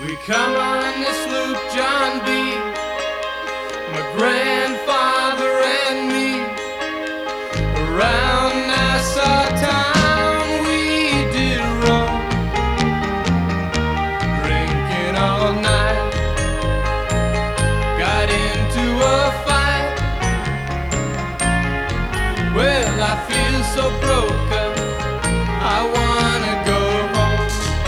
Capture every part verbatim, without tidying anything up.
We come on this loop, John B., my grandfather and me. Around Nassau town we did roam, drinking all night. Got into a fight. Well, I feel so broke up, I wanna go home.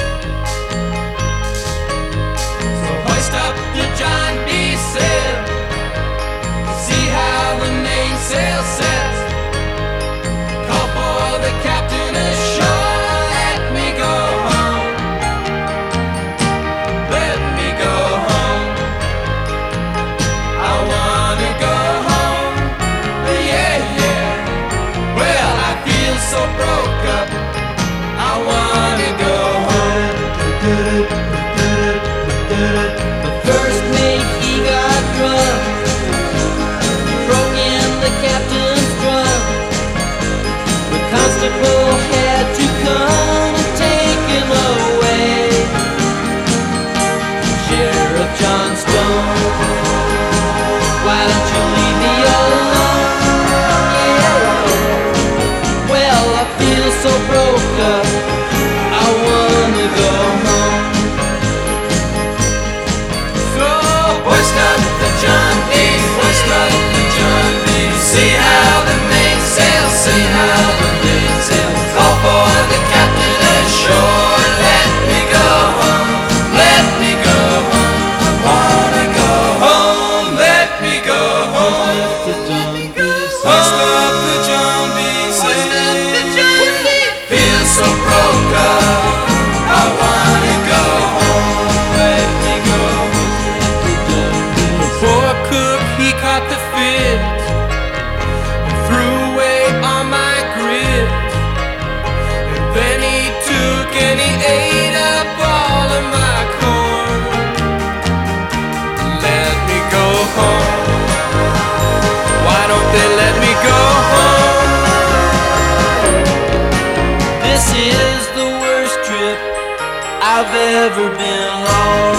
So hoist up the John B. sail, see how the mainsail sets. Call for the captain ashore, let me go home. Let me go home. I wanna go home. Yeah, yeah. Well, I feel so broke up, I wanna go home. The first mate, he got drunk, broke in the captain's drum. The constable had to come and take him away. Sheriff John Stone, why don't you leave me alone? Yeah. Well, I feel so broke up, I wanna go home. So hoist up the John B., hoist up the John B. See how the mainsail, see how the mainsail. Call for the captain ashore, let me go home, let me go home. I wanna go home, let me go home. Hoist up the John B. Feel so broke up, I wanna go home, let me go home. The poor cook, he caught the fit, threw away all my grit, and then he took and he ate up all of my corn. Let me go home, why don't they let me go home? This is the worst trip I've ever been on.